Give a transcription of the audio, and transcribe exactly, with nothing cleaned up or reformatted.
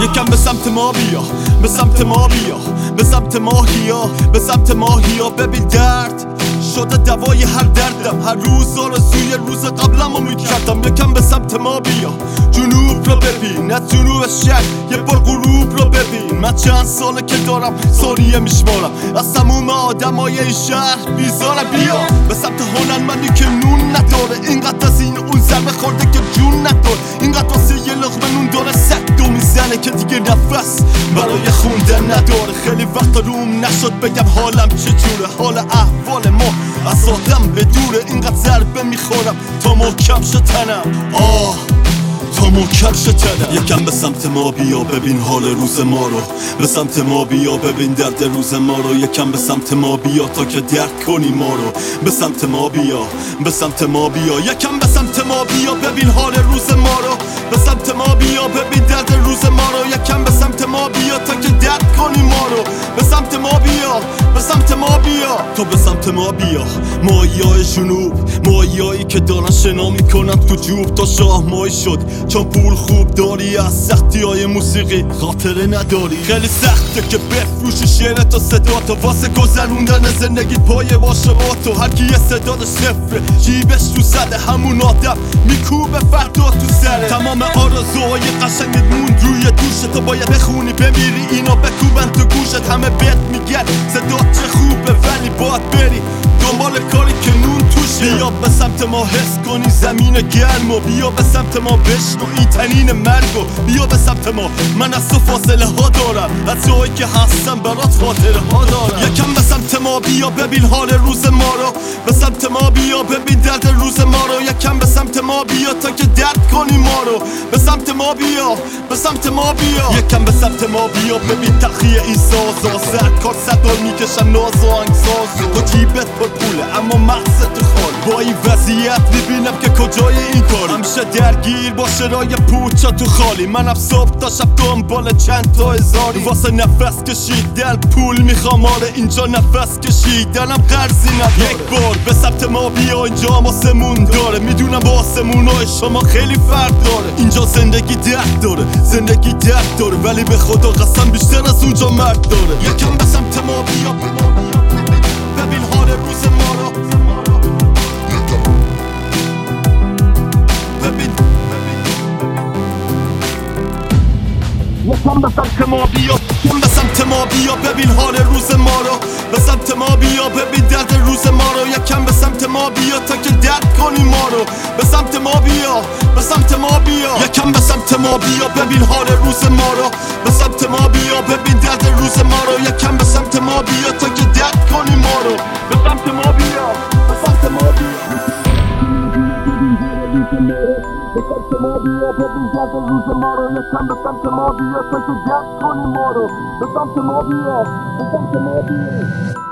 یکم به سمت ما بیا، به سمت ما بیا، به سمت ماهیا، به سمت ماهیا. ببین درد شده دوای هر دردم، هر روز آرزوی روز قبلمو میکردم. یکم به سمت ما بیا، جنوب رو ببین، نه جنوب شهر، یه بار غروب رو ببین. من چند ساله که دارم ثانیه میشمارم، از تموم آدمای این شهر بیزارم. بیا به سمت هنرمندی که نون نداره، اینقدر از این اون ضربه خورده که جون نداره، اینقدر واسه یه لقمه نون داره صد دو میزنه که دیگه نفس برای خوندن نداره. خیلی وقت روم نشد بگم حالم چجوره، حال احوال ما از آدم بدوره. اینقدر ضربه میخورم تا محکم شه تنم، آه تا محکم شه تنم. یکم به سمت ما بیا ببین حال روز ما رو، به سمت ما بیا ببین درد روز ما رو. یکم به سمت ما بیا تا که درک کنی ما رو، به سمت ما بیا، به سمت ما بیا. یکم به سمت ما بیا ببین حال روز ما رو، به سمت ما بیا ببین درد روز ما رو. یکم به سمت ما بیا تا که درک کنی ما رو، به سمت ما بیا، به سمت ما بیا. تو به سمت ما بیا، ماهیای جنوب، ماهیایی که دارن شنا میکنن تو جوب. تا شاه ماهی شد چون پول خوب داری، از سختی های موسیقی خاطره نداری. خیلی سخته که بفروشی شعرت و صداتو واسه گذروندن زندگی پای باشه با تو. هر کی یه صدادش صفره، جیبش تو زده، همون آدم میکوبه فردا تو سره. تمام آرزوهای قشنگت موند روی دوشت، تو باید بخونی بمیری اینا بکوبن تو گوشت. همه بهت میگن صدات چه خوبه ولی باید بری دنبال کاری که نون توشه. بیا به سمت ما حس کنی زمین گرمو، بیا به سمت ما بشنو این تنین مرگو. بیا به سمت ما، من از تو فاصله ها دارم، از جایی که هستم برات خاطره ها دارم. یکم به سمت ما بیا ببین حال روز ما رو، به سمت ما بیا ببین درد روز ما رو. یکم به سمت ما بیا تا که درد کنی ما رو، به سمت ما بیا، به سمت ما بیا. یکم به سمت ما بیا ببین تخیه این سازا، سرکار صدا میکشم ناز و انگسازو. تو جیبت پر پوله اما مغزت تو خال، با این وضعیت میبینم که کجای این کاری. همیشه درگیر با شرای پوچا تو خالی، منم صبح تا شب دنبال چند تا هزاری. واسه نفس کشیدن پول میخوام، آره اینجا نفس کشیدنم قرضی نداره. یک بار به سمت ما بیا، اینجا آسمون داره، میدونم با آسمونای شما خیلی فرق داره. اینجا زندگی درد داره، زندگی درد داره، ولی به خدا قسم بیشتر از اونجا مرد داره. یکم به سمت ما بیا ببین حال روز ما رو، ببین یکم به سمت ما بیا، یکم به سمت ما بیا ببین حال روز ما رو، به سمت ما بیا ببین درد روز ما رو. یکم به سمت ما بیا تا که درد کنی ما رو، به سمت ما بیا، به سمت ما بیا. یکم به سمت ما بیا ببین حال روز ما رو، به سمت ما بیا ببین درد روز ما رو. یکم به سمت ما بیا تا که درد کنی ما رو، به سمت ما بیا، به سمت ما بیا. به سمت ما بیا ببین درد روز ما رو. یکم به سمت ما بیا تا که درد کنی ما رو، به سمت ما بیا، به سمت ما بیا.